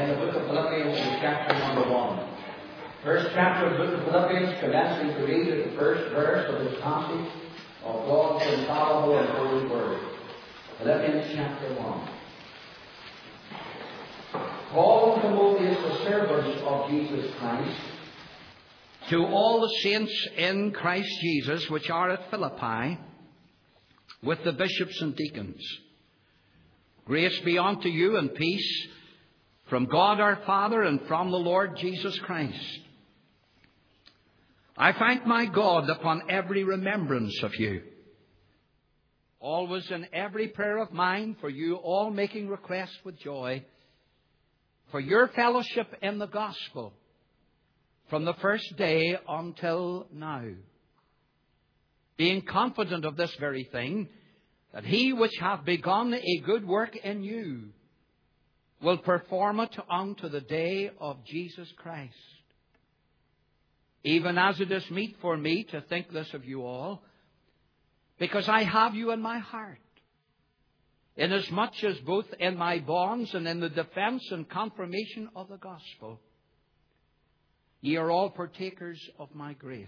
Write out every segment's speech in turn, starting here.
in the book of Philippians in chapter number 1. First chapter of the book of Philippians, commencing to read at the first verse of this passage of God's infallible and holy word. Philippians chapter 1. Paul and Timotheus, the servants of Jesus Christ, to all the saints in Christ Jesus which are at Philippi, with the bishops and deacons. Grace be unto you and peace from God our Father and from the Lord Jesus Christ. I thank my God upon every remembrance of you, always in every prayer of mine for you, all making request with joy for your fellowship in the gospel from the first day until now, being confident of this very thing, that he which hath begun a good work in you will perform it unto the day of Jesus Christ. Even as it is meet for me to think this of you all, because I have you in my heart, inasmuch as both in my bonds and in the defence and confirmation of the gospel, ye are all partakers of my grace.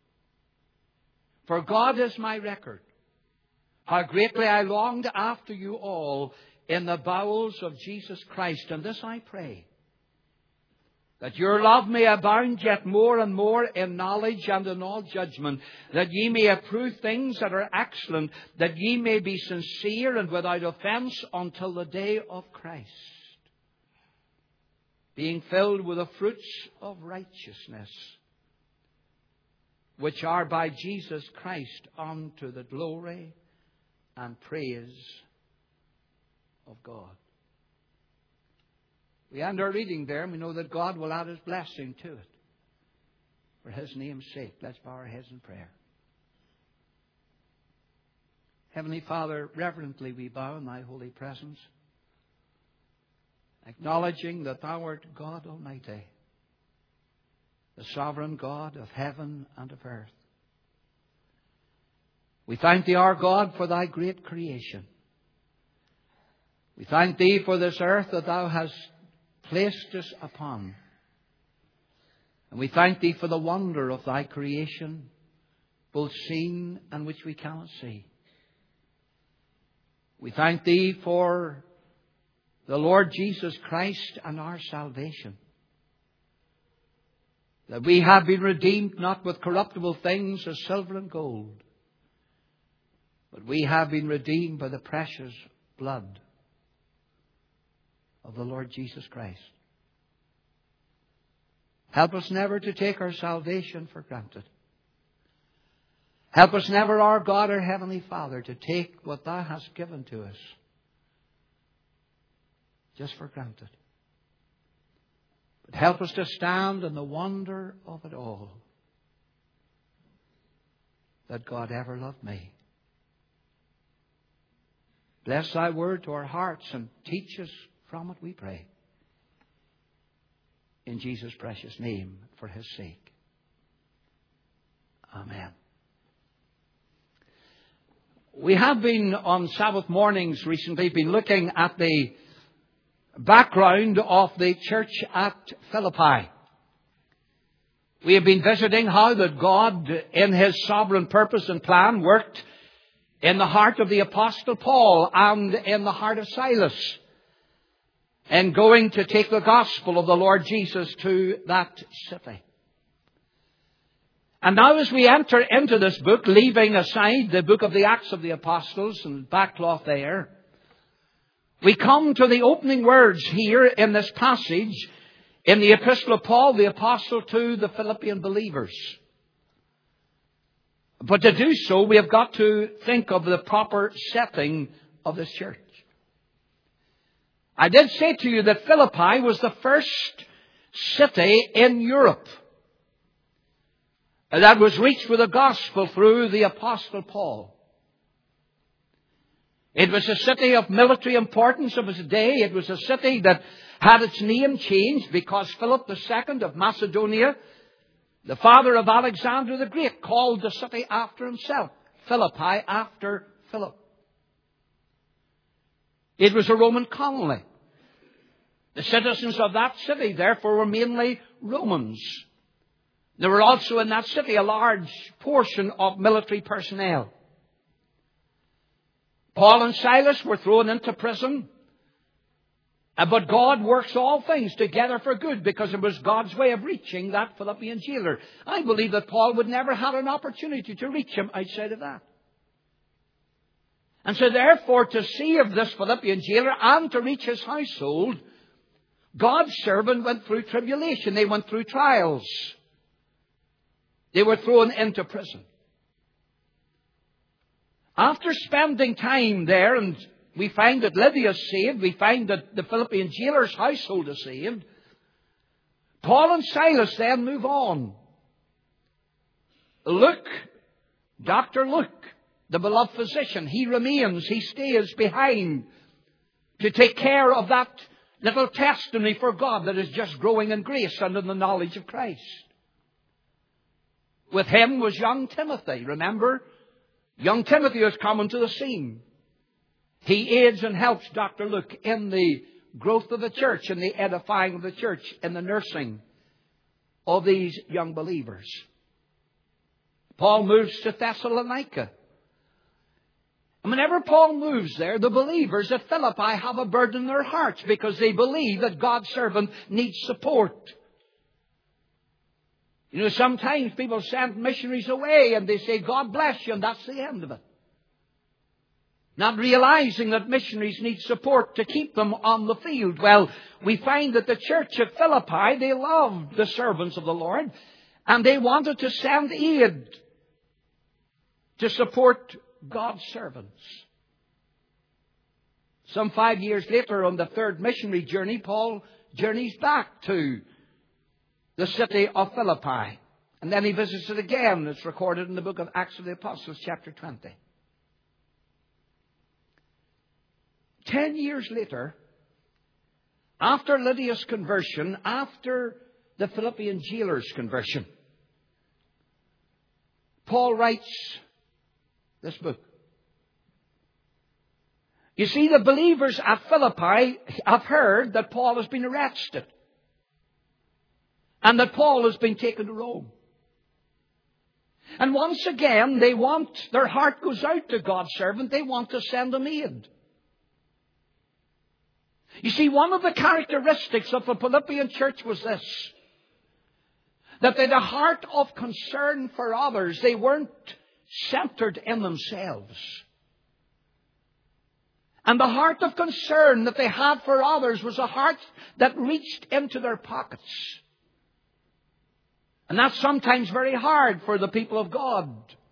For God is my record, how greatly I longed after you all in the bowels of Jesus Christ. And this I pray, that your love may abound yet more and more in knowledge and in all judgment, that ye may approve things that are excellent, that ye may be sincere and without offence until the day of Christ, being filled with the fruits of righteousness, which are by Jesus Christ unto the glory and praise of God. We end our reading there, and we know that God will add His blessing to it. For His name's sake, let's bow our heads in prayer. Heavenly Father, reverently we bow in Thy holy presence, acknowledging that Thou art God Almighty, the sovereign God of heaven and of earth. We thank Thee, our God, for Thy great creation. We thank Thee for this earth that Thou hast placed us upon. And we thank Thee for the wonder of Thy creation, both seen and which we cannot see. We thank Thee for the Lord Jesus Christ and our salvation, that we have been redeemed not with corruptible things as silver and gold, but we have been redeemed by the precious blood of the Lord Jesus Christ. Help us never to take our salvation for granted. Help us never, our God, our Heavenly Father, to take what Thou hast given to us just for granted. But help us to stand in the wonder of it all, that God ever loved me. Bless Thy word to our hearts and teach us from it, we pray. In Jesus' precious name, for His sake. Amen. We have been on Sabbath mornings recently looking at the background of the church at Philippi. We have been visiting how that God, in His sovereign purpose and plan, worked in the heart of the Apostle Paul and in the heart of Silas, and going to take the gospel of the Lord Jesus to that city. And now as we enter into this book, leaving aside the book of the Acts of the Apostles and backcloth there, we come to the opening words here in this passage in the Epistle of Paul, the Apostle, to the Philippian believers. But to do so, we have got to think of the proper setting of this church. I did say to you that Philippi was the first city in Europe that was reached with the gospel through the Apostle Paul. It was a city of military importance of its day. It was a city that had its name changed because Philip II of Macedonia, the father of Alexander the Great, called the city after himself, Philippi, after Philip. It was a Roman colony. The citizens of that city, therefore, were mainly Romans. There were also in that city a large portion of military personnel. Paul and Silas were thrown into prison. But God works all things together for good, because it was God's way of reaching that Philippian jailer. I believe that Paul would never have an opportunity to reach him outside of that. And so therefore, to save this Philippian jailer and to reach his household, God's servant went through tribulation. They went through trials. They were thrown into prison. After spending time there, and we find that Lydia is saved, we find that the Philippian jailer's household is saved, Paul and Silas then move on. Luke, Dr. Luke, the beloved physician, he remains, he stays behind to take care of that little testimony for God that is just growing in grace under the knowledge of Christ. With him was young Timothy. Remember, young Timothy is coming to the scene. He aids and helps Dr. Luke in the growth of the church, in the edifying of the church, in the nursing of these young believers. Paul moves to Thessalonica. And whenever Paul moves there, the believers at Philippi have a burden in their hearts because they believe that God's servant needs support. You know, sometimes people send missionaries away and they say, God bless you, and that's the end of it. Not realizing that missionaries need support to keep them on the field. Well, we find that the church at Philippi, they loved the servants of the Lord, and they wanted to send aid to support God's servants. Some 5 years later, on the third missionary journey, Paul journeys back to the city of Philippi. And then he visits it again. It's recorded in the book of Acts of the Apostles, chapter 20. 10 years later, after Lydia's conversion, after the Philippian jailer's conversion, Paul writes this book. You see, the believers at Philippi have heard that Paul has been arrested and that Paul has been taken to Rome. And once again, their heart goes out to God's servant. They want to send him aid. You see, one of the characteristics of the Philippian church was this, that they had a heart of concern for others. They weren't centered in themselves. And the heart of concern that they had for others was a heart that reached into their pockets. And that's sometimes very hard for the people of God.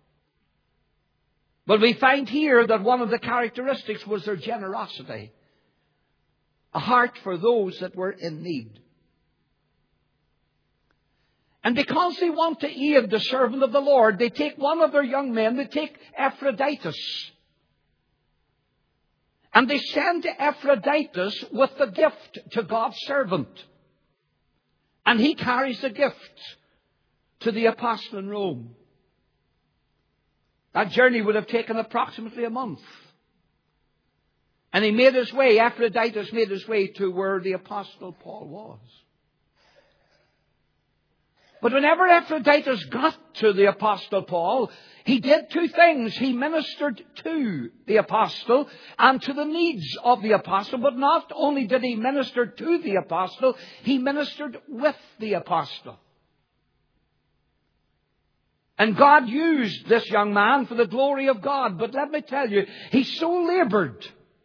But we find here that one of the characteristics was their generosity. A heart for those that were in need. And because they want to aid the servant of the Lord, they take one of their young men, they take Epaphroditus. And they send Epaphroditus with the gift to God's servant. And he carries the gift to the apostle in Rome. That journey would have taken approximately a month. And he made his way, Epaphroditus made his way to where the apostle Paul was. But whenever Epaphroditus got to the apostle Paul, he did two things. He ministered to the apostle and to the needs of the apostle. But not only did he minister to the apostle, he ministered with the apostle. And God used this young man for the glory of God. But let me tell you, he so labored.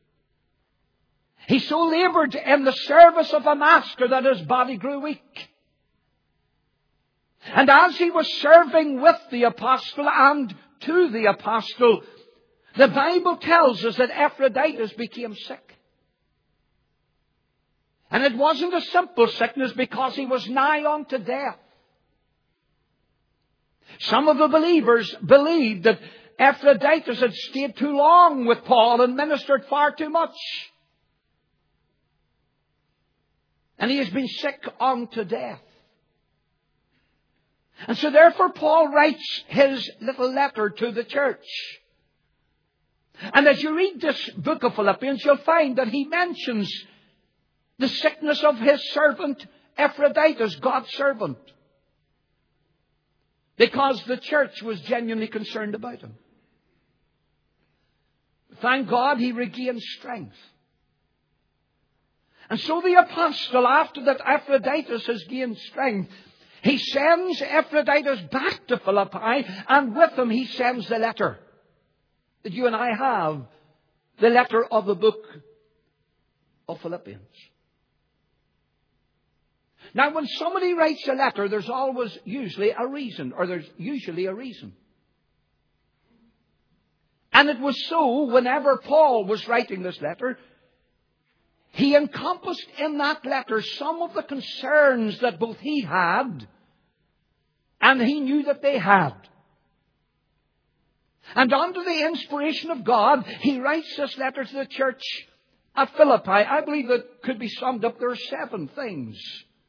He so labored in the service of a master that his body grew weak. And as he was serving with the apostle and to the apostle, the Bible tells us that Epaphroditus became sick. And it wasn't a simple sickness because he was nigh unto death. Some of the believers believed that Epaphroditus had stayed too long with Paul and ministered far too much. And he has been sick unto death. And so therefore Paul writes his little letter to the church. And as you read this book of Philippians, you'll find that he mentions the sickness of his servant Epaphroditus, God's servant, because the church was genuinely concerned about him. Thank God he regained strength. And so the apostle, after that Epaphroditus has gained strength, he sends Epaphroditus back to Philippi, and with him he sends the letter that you and I have, the letter of the book of Philippians. Now, when somebody writes a letter, there's usually a reason. And it was so whenever Paul was writing this letter, he encompassed in that letter some of the concerns that both he had and he knew that they had. And under the inspiration of God, he writes this letter to the church at Philippi. I believe it could be summed up. There are 7 things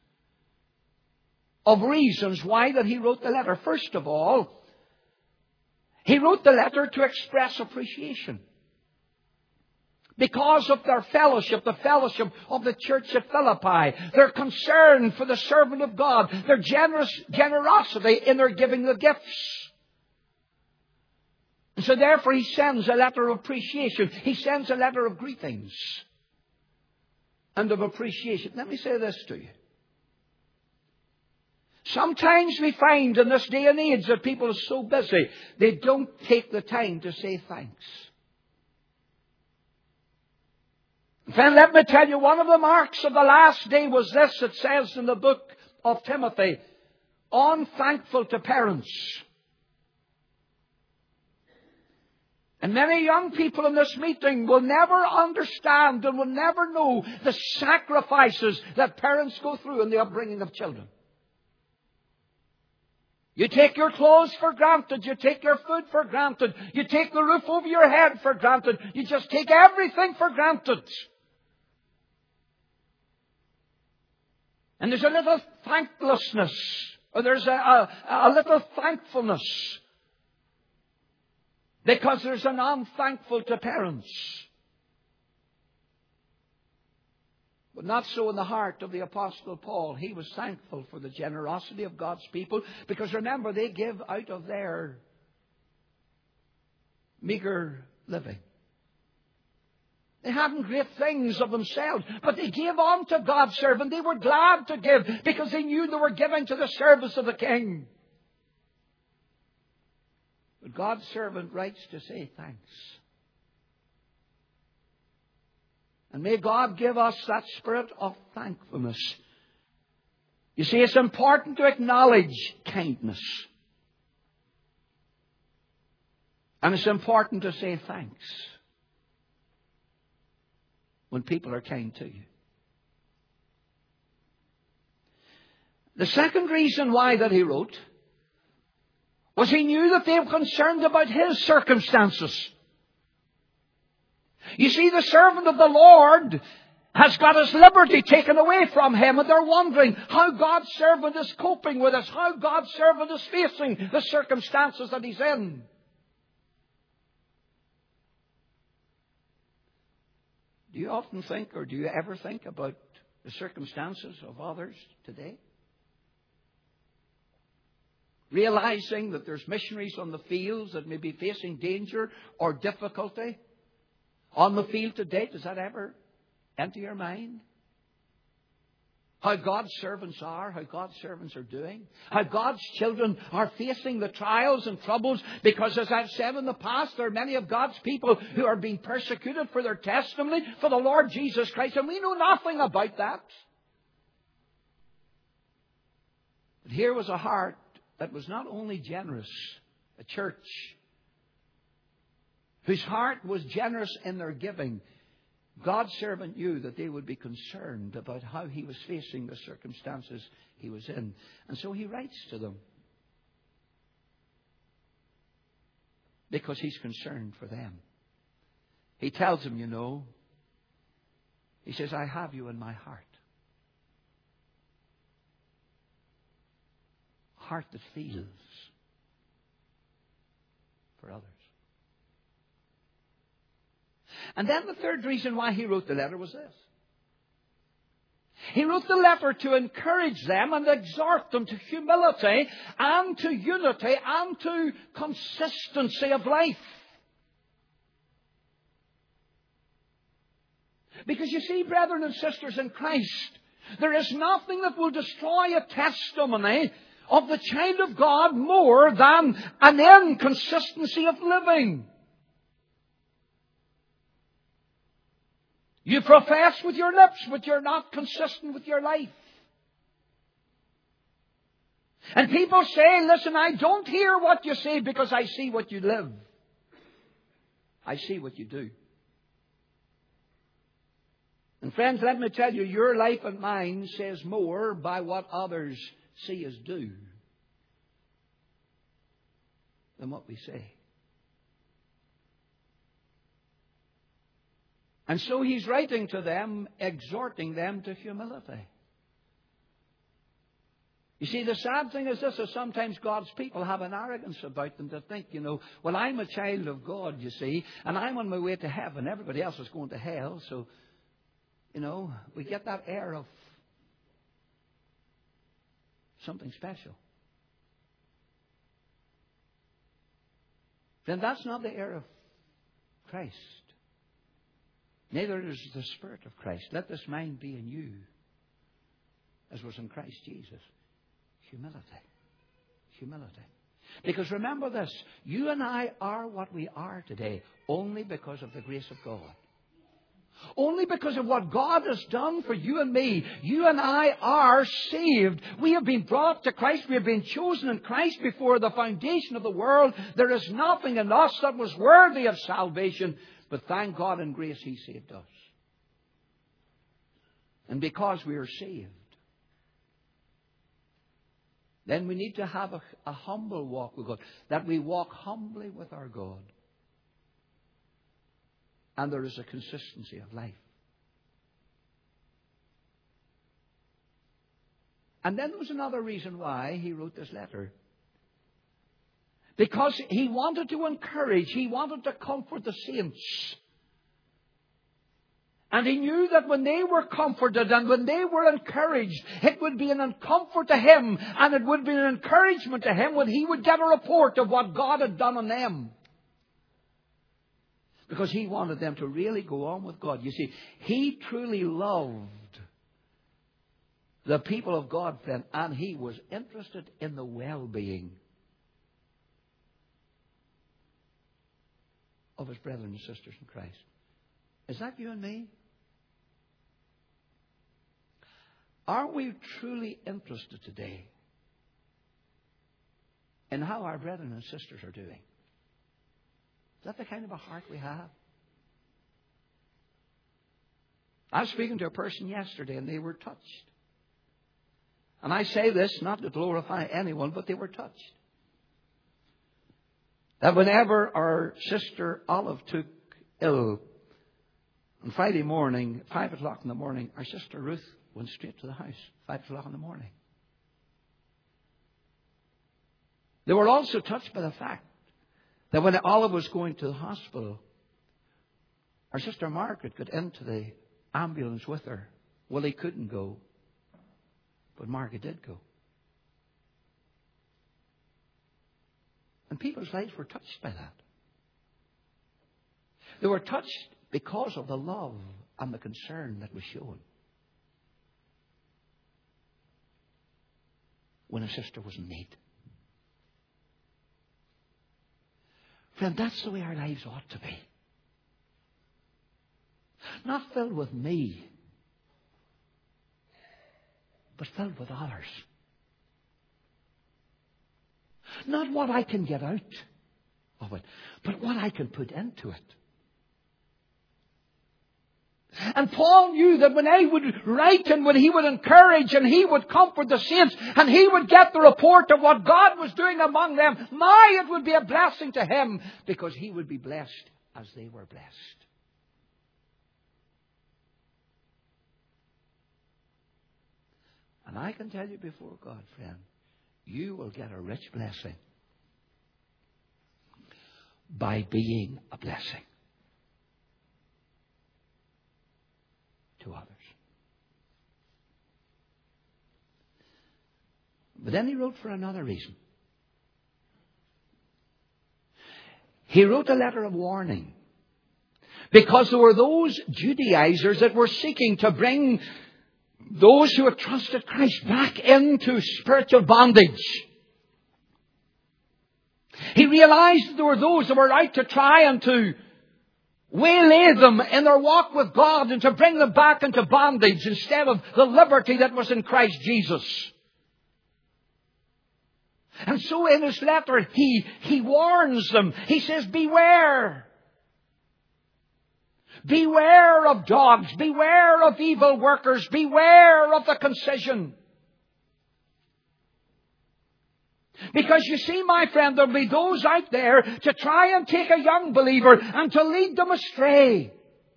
of reasons why that he wrote the letter. First of all, he wrote the letter to express appreciation. Because of their fellowship, the fellowship of the church at Philippi, their concern for the servant of God, their generosity in their giving the gifts. And so therefore he sends a letter of appreciation. He sends a letter of greetings and of appreciation. Let me say this to you. Sometimes we find in this day and age that people are so busy, they don't take the time to say thanks. Then let me tell you, one of the marks of the last day was this. It says in the book of Timothy, unthankful to parents. And many young people in this meeting will never understand and will never know the sacrifices that parents go through in the upbringing of children. You take your clothes for granted. You take your food for granted. You take the roof over your head for granted. You just take everything for granted. And there's a little thanklessness, or there's a little thankfulness, because there's an unthankful to parents. But not so in the heart of the Apostle Paul. He was thankful for the generosity of God's people, because remember, they give out of their meager living. They hadn't great things of themselves, but they gave on to God's servant. They were glad to give because they knew they were giving to the service of the King. But God's servant writes to say thanks. And may God give us that spirit of thankfulness. You see, it's important to acknowledge kindness. And it's important to say thanks when people are kind to you. The second reason why that he wrote was he knew that they were concerned about his circumstances. You see, the servant of the Lord has got his liberty taken away from him, and they're wondering how God's servant is coping with this, how God's servant is facing the circumstances that he's in. Do you often think, or do you ever think about the circumstances of others today? Realizing that there's missionaries on the fields that may be facing danger or difficulty on the field today, does that ever enter your mind? How God's servants are, how God's servants are doing, how God's children are facing the trials and troubles, because as I've said in the past, there are many of God's people who are being persecuted for their testimony for the Lord Jesus Christ, and we know nothing about that. But here was a heart that was not only generous, a church whose heart was generous in their giving. God's servant knew that they would be concerned about how he was facing the circumstances he was in. And so he writes to them because he's concerned for them. He tells them, he says, I have you in my heart. Heart that feels for others. And then the third reason why he wrote the letter was this. He wrote the letter to encourage them and exhort them to humility and to unity and to consistency of life. Because you see, brethren and sisters in Christ, there is nothing that will destroy a testimony of the child of God more than an inconsistency of living. You profess with your lips, but you're not consistent with your life. And people say, listen, I don't hear what you say because I see what you live. I see what you do. And friends, let me tell you, your life and mine says more by what others see us do than what we say. And so he's writing to them, exhorting them to humility. You see, the sad thing is this, is sometimes God's people have an arrogance about them to think, well, I'm a child of God, you see, and I'm on my way to heaven. Everybody else is going to hell, so, we get that air of something special. Then that's not the air of Christ. Neither is the Spirit of Christ. Let this mind be in you, as was in Christ Jesus. Humility. Humility. Because remember this, you and I are what we are today only because of the grace of God. Only because of what God has done for you and me. You and I are saved. We have been brought to Christ. We have been chosen in Christ before the foundation of the world. There is nothing in us that was worthy of salvation. But thank God in grace He saved us. And because we are saved, then we need to have a humble walk with God. That we walk humbly with our God. And there is a consistency of life. And then there was another reason why he wrote this letter. Because he wanted to encourage, he wanted to comfort the saints. And he knew that when they were comforted and when they were encouraged, it would be an comfort to him and it would be an encouragement to him when he would get a report of what God had done on them. Because he wanted them to really go on with God. You see, he truly loved the people of God, friend, and he was interested in the well-being of his brethren and sisters in Christ. Is that you and me? Are we truly interested today in how our brethren and sisters are doing? Is that the kind of a heart we have? I was speaking to a person yesterday and they were touched. And I say this not to glorify anyone, but they were touched. That whenever our sister Olive took ill, on Friday morning, 5 o'clock in the morning, our sister Ruth went straight to the house, 5 o'clock in the morning. They were also touched by the fact that when Olive was going to the hospital, our sister Margaret got into the ambulance with her. Willie couldn't go, but Margaret did go. And people's lives were touched by that. They were touched because of the love and the concern that was shown when a sister was in need. Friend, that's the way our lives ought to be. Not filled with me, but filled with others. Not what I can get out of it, but what I can put into it. And Paul knew that when he would write and when he would encourage and he would comfort the saints and he would get the report of what God was doing among them, it would be a blessing to him because he would be blessed as they were blessed. And I can tell you before God, friend, you will get a rich blessing by being a blessing to others. But then he wrote for another reason. He wrote a letter of warning. Because there were those Judaizers that were seeking to bring those who had trusted Christ back into spiritual bondage. He realized that there were those that were out to try and to waylay them in their walk with God and to bring them back into bondage instead of the liberty that was in Christ Jesus. And so in his letter, he warns them. He says, beware. Beware of dogs. Beware of evil workers. Beware of the concision. Because you see, my friend, there'll be those out there to try and take a young believer and to lead them astray.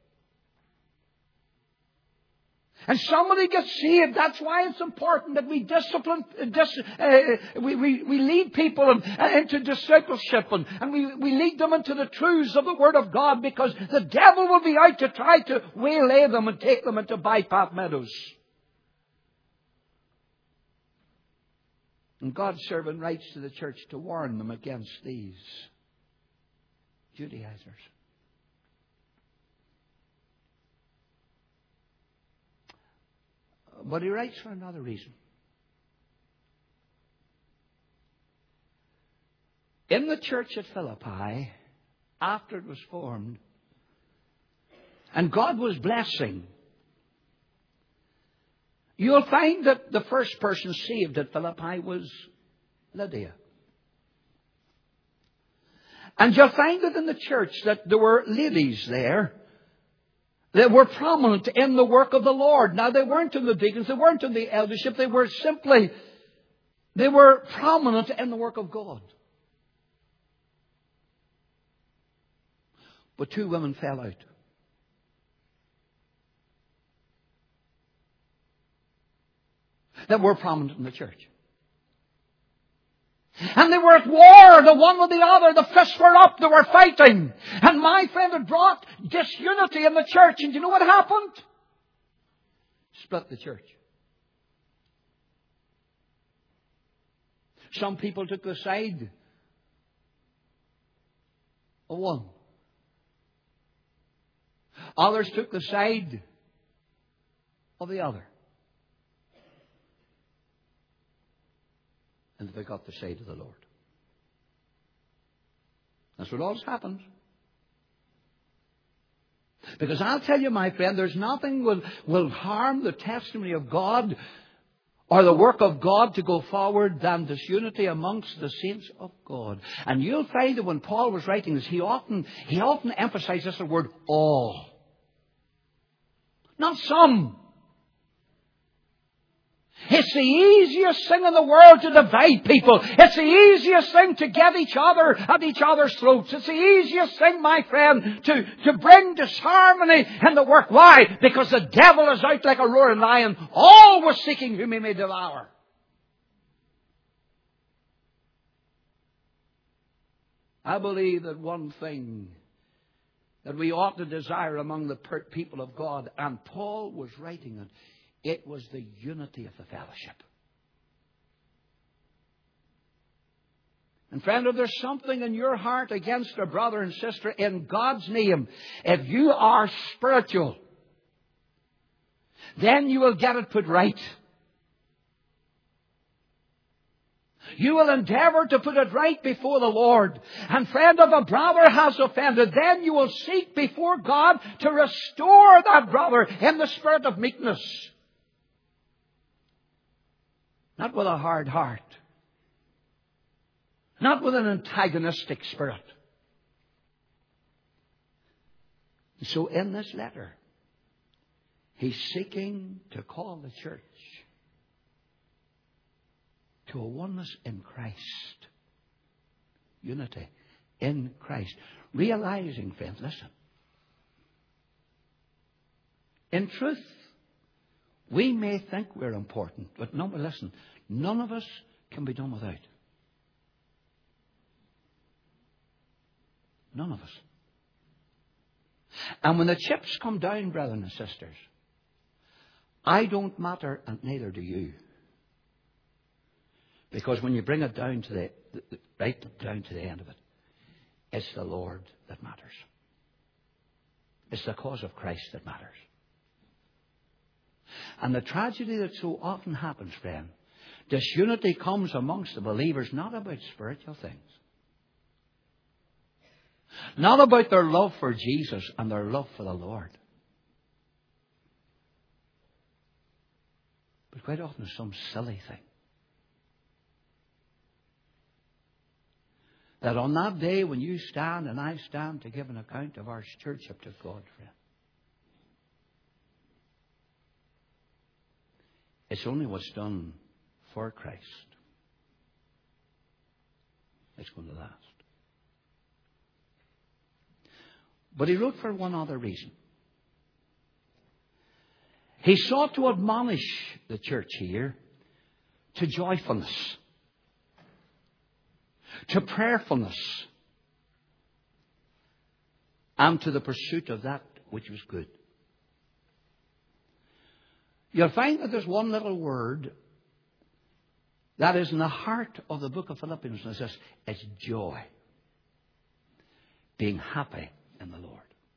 And somebody gets saved. That's why it's important that we discipline, we lead people into discipleship and we lead them into the truths of the Word of God, because the devil will be out to try to waylay them and take them into bypath meadows. And God's servant writes to the church to warn them against these Judaizers. But he writes for another reason. In the church at Philippi, after it was formed, and God was blessing, you'll find that the first person saved at Philippi was Lydia. And you'll find that in the church that there were ladies there that were prominent in the work of the Lord. Now, they weren't in the deacons, they weren't in the eldership, they were prominent in the work of God. But two women fell out. That were prominent in the church. And they were at war, the one with the other. The fists were up, they were fighting. And my friend, had brought disunity in the church. And you know what happened? Split the church. Some people took the side of one. Others took the side of the other. And they got the side of the Lord. That's what always happens. Because I'll tell you, my friend, there's nothing will harm the testimony of God or the work of God to go forward than disunity amongst the saints of God. And you'll find that when Paul was writing this, he often emphasizes the word all. Not some. It's the easiest thing in the world to divide people. It's the easiest thing to get each other at each other's throats. It's the easiest thing, my friend, to bring disharmony in the work. Why? Because the devil is out like a roaring lion, always seeking whom he may devour. I believe that one thing that we ought to desire among the people of God, and Paul was writing it, it was the unity of the fellowship. And friend, if there's something in your heart against a brother and sister, in God's name, if you are spiritual, then you will get it put right. You will endeavour to put it right before the Lord. And friend, if a brother has offended, then you will seek before God to restore that brother in the spirit of meekness. Not with a hard heart. Not with an antagonistic spirit. So in this letter, he's seeking to call the church to a oneness in Christ. Unity in Christ. Realizing, friends, listen. In truth, we may think we're important, but no, listen, none of us can be done without. None of us. And when the chips come down, brethren and sisters, I don't matter and neither do you. Because when you bring it down to right down to the end of it, it's the Lord that matters. It's the cause of Christ that matters. And the tragedy that so often happens, friend, disunity comes amongst the believers not about spiritual things. Not about their love for Jesus and their love for the Lord. But quite often it's some silly thing. That on that day when you stand and I stand to give an account of our stewardship to God, friend, it's only what's done for Christ. It's going to last. But he wrote for one other reason. He sought to admonish the church here to joyfulness, to prayerfulness, and to the pursuit of that which was good. You'll find that there's one little word that is in the heart of the book of Philippians, and it's joy. Being happy in the Lord.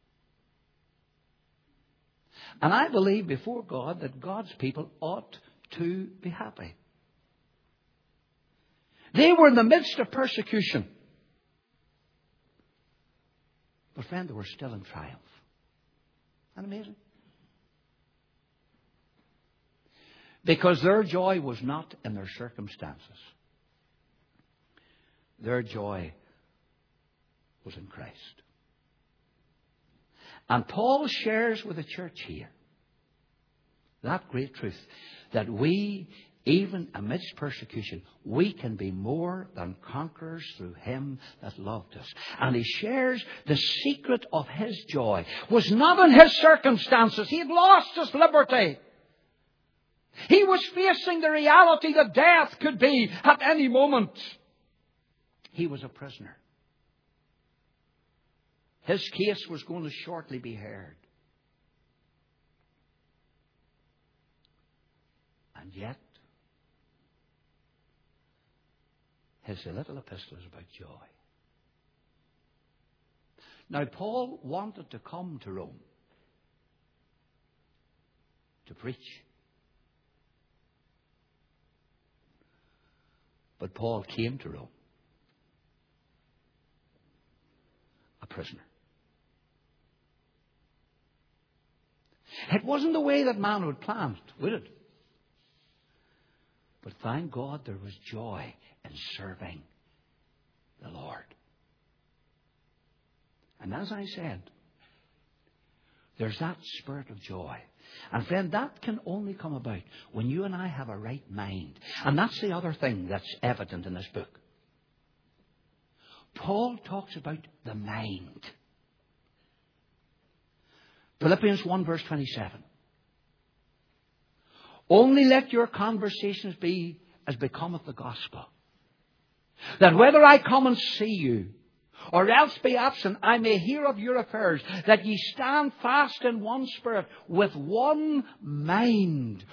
And I believe before God that God's people ought to be happy. They were in the midst of persecution. But friend, they were still in triumph. Isn't that amazing? Because their joy was not in their circumstances. Their joy was in Christ. And Paul shares with the church here that great truth that we, even amidst persecution, we can be more than conquerors through Him that loved us. And he shares the secret of his joy was not in his circumstances. He had lost his liberty. He was facing the reality that death could be at any moment. He was a prisoner. His case was going to shortly be heard. And yet, his little epistle is about joy. Now, Paul wanted to come to Rome to preach. But Paul came to Rome a prisoner. It wasn't the way that man would plan it, would it? But thank God there was joy in serving the Lord. And as I said, there's that spirit of joy. And friend, that can only come about when you and I have a right mind. And that's the other thing that's evident in this book. Paul talks about the mind. Philippians 1 verse 27. Only let your conversations be as becometh the gospel. That whether I come and see you, or else be absent, I may hear of your affairs, that ye stand fast in one spirit, with one mind,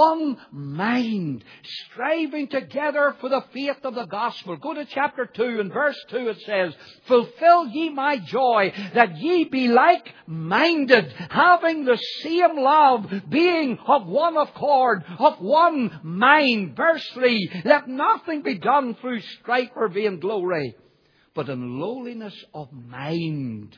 striving together for the faith of the gospel. Go to chapter 2 and verse 2, it says, fulfill ye my joy, that ye be like-minded, having the same love, being of one accord, of one mind. Verse 3, let nothing be done through strife or vainglory, but in lowliness of mind,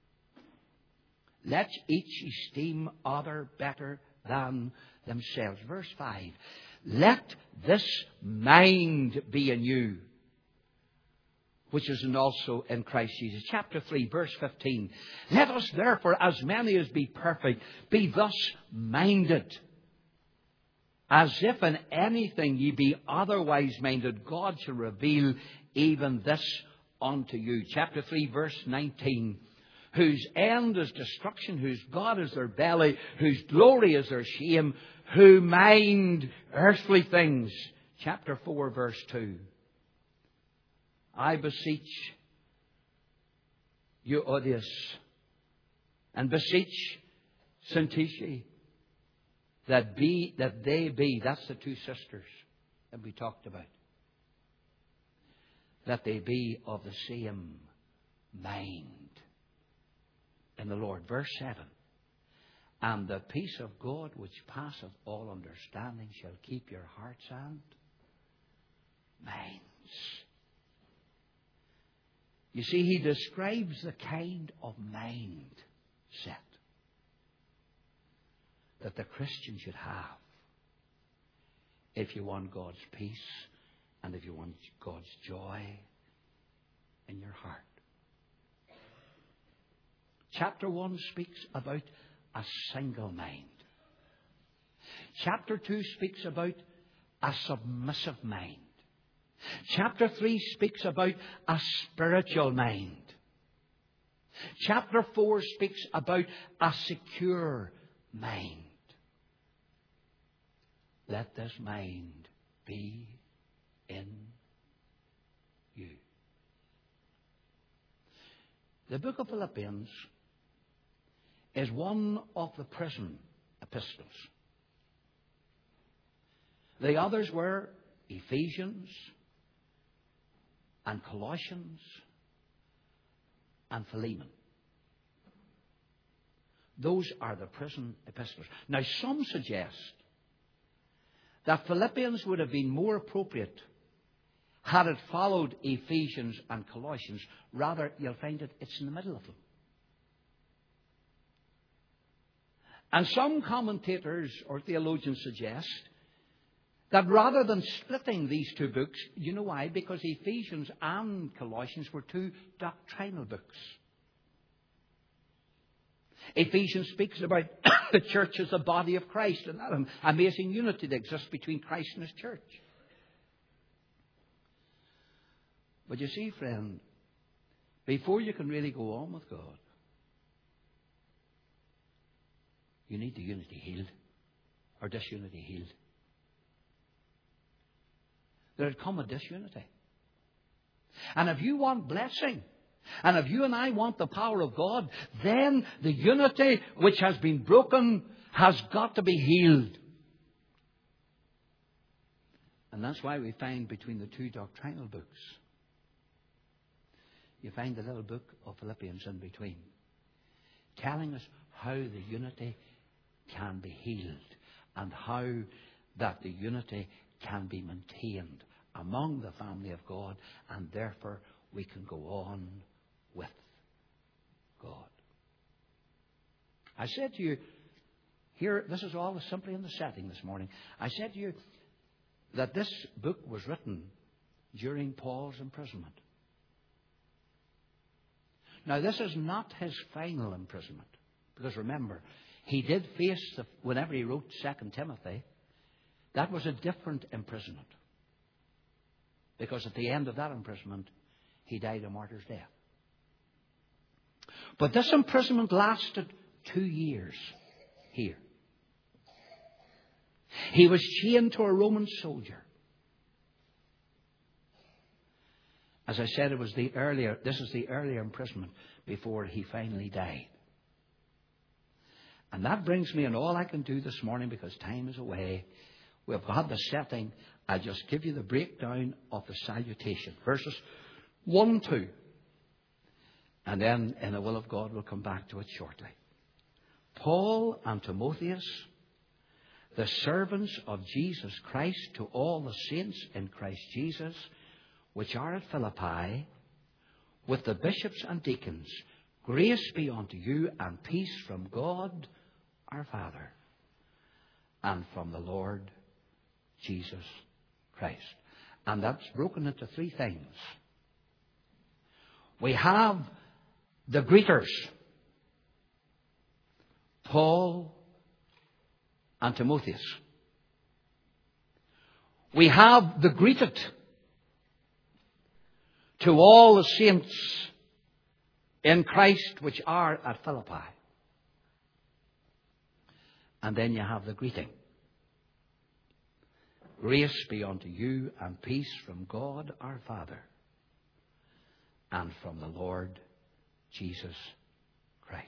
let each esteem other better than themselves. Verse 5. Let this mind be in you, which is also in Christ Jesus. Chapter 3, verse 15. Let us therefore, as many as be perfect, be thus minded. As if in anything ye be otherwise minded, God shall reveal even this unto you. Chapter 3 verse 19. Whose end is destruction, whose God is their belly, whose glory is their shame, who mind earthly things. Chapter 4 verse 2. I beseech Euodias and beseech Syntyche that they be, that's the two sisters that we talked about, that they be of the same mind in the Lord. Verse 7. And the peace of God which passeth all understanding shall keep your hearts and minds. You see, he describes the kind of mind set that the Christian should have if you want God's peace and if you want God's joy in your heart. Chapter 1 speaks about a single mind. Chapter 2 speaks about a submissive mind. Chapter 3 speaks about a spiritual mind. Chapter 4 speaks about a secure mind. Let this mind be in you. The book of Philippians is one of the prison epistles. The others were Ephesians and Colossians and Philemon. Those are the prison epistles. Now, some suggest that Philippians would have been more appropriate had it followed Ephesians and Colossians. Rather, you'll find it's in the middle of them. And some commentators or theologians suggest that rather than splitting these two books, you know why? Because Ephesians and Colossians were two doctrinal books. Ephesians speaks about the church as the body of Christ and that amazing unity that exists between Christ and His church. But you see, friend, before you can really go on with God, you need the unity healed, or disunity healed. There had come a disunity. And if you want blessing, and if you and I want the power of God, then the unity which has been broken has got to be healed. And that's why we find between the two doctrinal books, you find the little book of Philippians in between, telling us how the unity can be healed and how that the unity can be maintained among the family of God, and therefore we can go on with God. I said to you, here, this is all simply in the setting this morning. I said to you that this book was written during Paul's imprisonment. Now, this is not his final imprisonment, because remember, he did face, whenever he wrote 2 Timothy, that was a different imprisonment. Because at the end of that imprisonment, he died a martyr's death. But this imprisonment lasted 2 years here. He was chained to a Roman soldier. As I said, this is the earlier imprisonment before he finally died. And that brings me, and all I can do this morning, because time is away, we've got the setting. I'll just give you the breakdown of the salutation. Verses 1, 2. And then, in the will of God, we'll come back to it shortly. Paul and Timotheus, the servants of Jesus Christ, to all the saints in Christ Jesus, which are at Philippi, with the bishops and deacons, grace be unto you and peace from God our Father and from the Lord Jesus Christ. And that's broken into 3 things. We have the greeters, Paul and Timotheus. We have the greeted to all the saints in Christ which are at Philippi. And then you have the greeting. Grace be unto you and peace from God our Father and from the Lord Jesus Christ.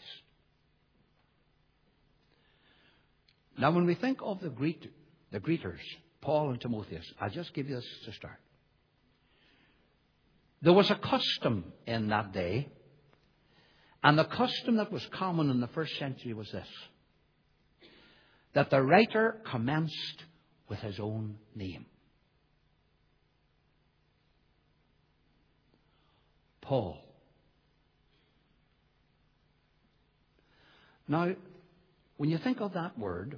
Now, when we think of the greeters, Paul and Timotheus, I'll just give you this to start. There was a custom in that day, and the custom that was common in the first century was this: that the writer commenced with his own name. Paul. Now, when you think of that word,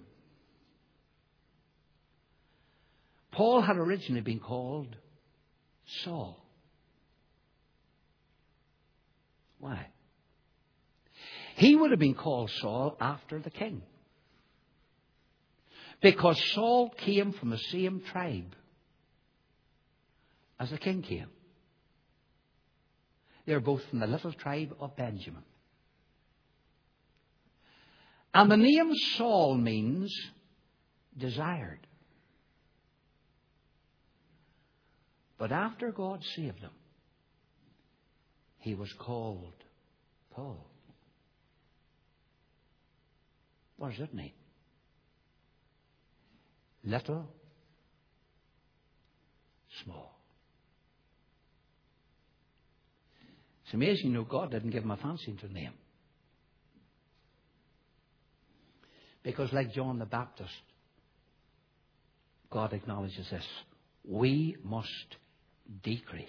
Paul had originally been called Saul. Why? He would have been called Saul after the king, because Saul came from the same tribe as the king came. They're both from the little tribe of Benjamin. And the name Saul means desired. But after God saved him, he was called Paul. What does it mean? Little, small. It's amazing, God didn't give him a fancy name. Because like John the Baptist, God acknowledges this: we must decrease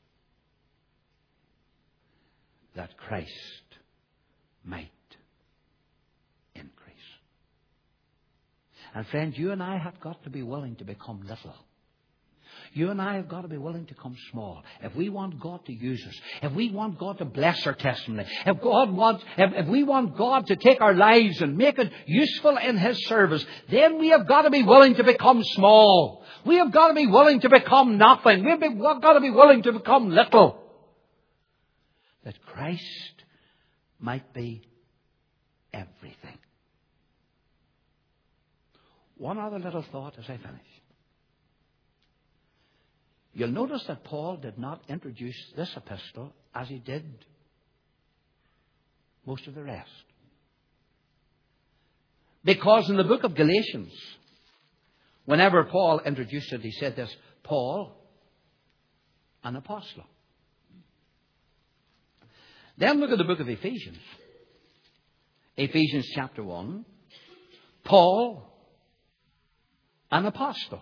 that Christ might increase. And friends, you and I have got to be willing to become little. You and I have got to be willing to come small. If we want God to use us, if we want God to bless our testimony, if we want God to take our lives and make it useful in His service, then we have got to be willing to become small. We have got to be willing to become nothing. We've got to be willing to become little, that Christ might be everything. One other little thought as I finish. You'll notice that Paul did not introduce this epistle as he did most of the rest. Because in the book of Galatians, whenever Paul introduced it, he said this: Paul, an apostle. Then look at the book of Ephesians. Ephesians chapter 1. Paul, an apostle.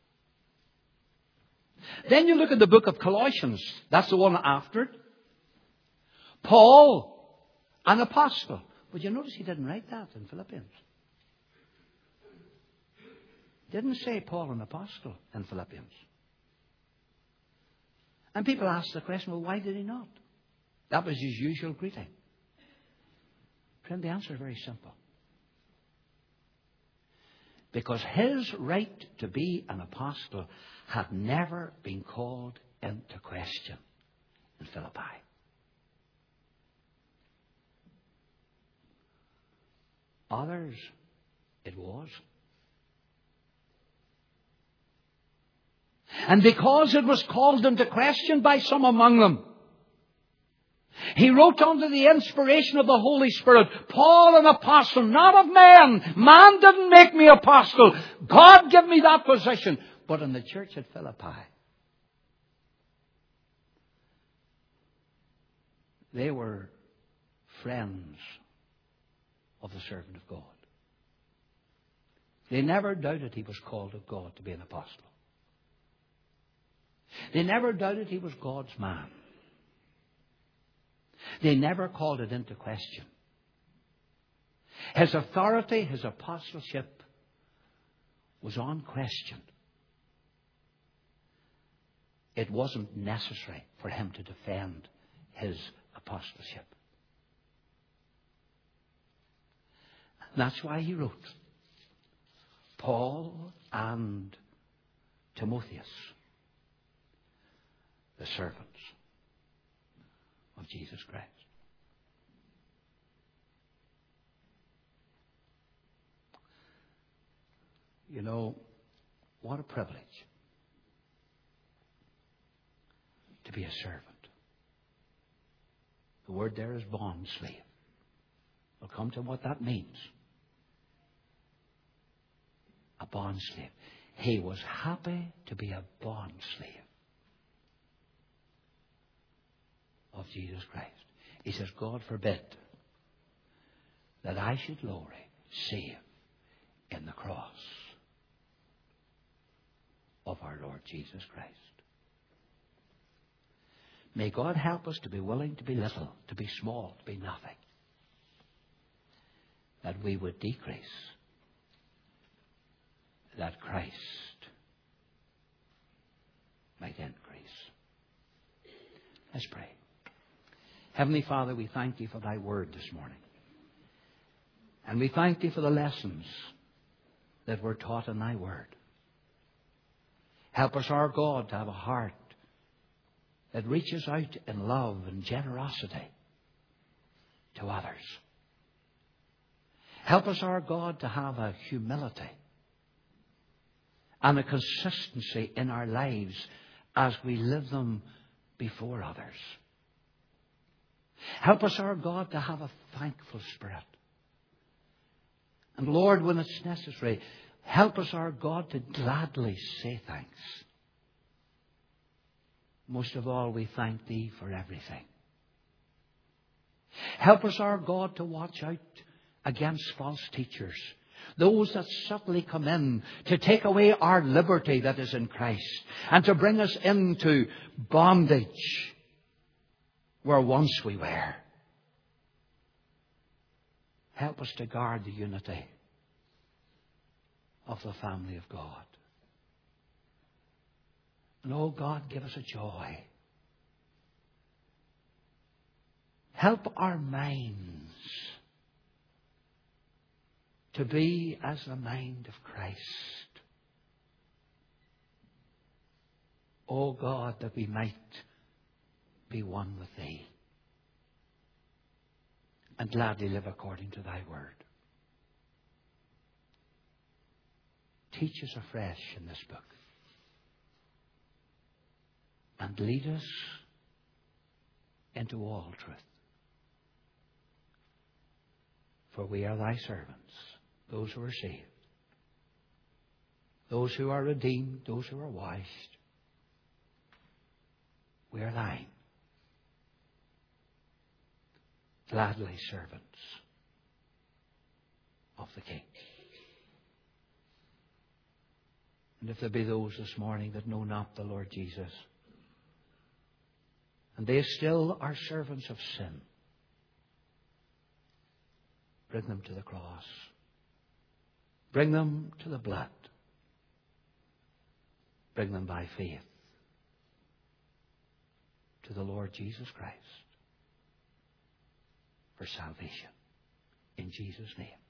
Then you look at the book of Colossians. That's the one after it. Paul, an apostle. But you notice he didn't write that in Philippians. Didn't say Paul, an apostle in Philippians. And people ask the question, well, why did he not? That was his usual greeting. Friend, the answer is very simple. Because his right to be an apostle had never been called into question in Philippi. Others, it was. And because it was called into question by some among them, he wrote under the inspiration of the Holy Spirit, Paul, an apostle, not of man. Man didn't make me apostle. God gave me that position. But in the church at Philippi, they were friends of the servant of God. They never doubted he was called of God to be an apostle. They never doubted he was God's man. They never called it into question. His authority, his apostleship was unquestioned. It wasn't necessary for him to defend his apostleship. And that's why he wrote, Paul and Timotheus, the servants of Jesus Christ. You know, what a privilege to be a servant. The word there is bond slave. We'll come to what that means. A bond slave. He was happy to be a bond slave of Jesus Christ. He says, God forbid that I should glory save in the cross of our Lord Jesus Christ. May God help us to be willing to be little, to be small, to be nothing, that we would decrease, that Christ might increase. Let's pray. Heavenly Father, we thank Thee for Thy word this morning. And we thank Thee for the lessons that were taught in Thy word. Help us, our God, to have a heart that reaches out in love and generosity to others. Help us, our God, to have a humility and a consistency in our lives as we live them before others. Help us, our God, to have a thankful spirit. And Lord, when it's necessary, help us, our God, to gladly say thanks. Most of all, we thank Thee for everything. Help us, our God, to watch out against false teachers, those that subtly come in to take away our liberty that is in Christ and to bring us into bondage where once we were. Help us to guard the unity of the family of God. And oh God, give us a joy. Help our minds to be as the mind of Christ. Oh God, that we might be one with Thee and gladly live according to Thy word. Teach us afresh in this book and lead us into all truth. For we are Thy servants, those who are saved, those who are redeemed, those who are washed. We are Thine, gladly servants of the King. And if there be those this morning that know not the Lord Jesus, and they still are servants of sin, bring them to the cross. Bring them to the blood. Bring them by faith to the Lord Jesus Christ for salvation. In Jesus' name.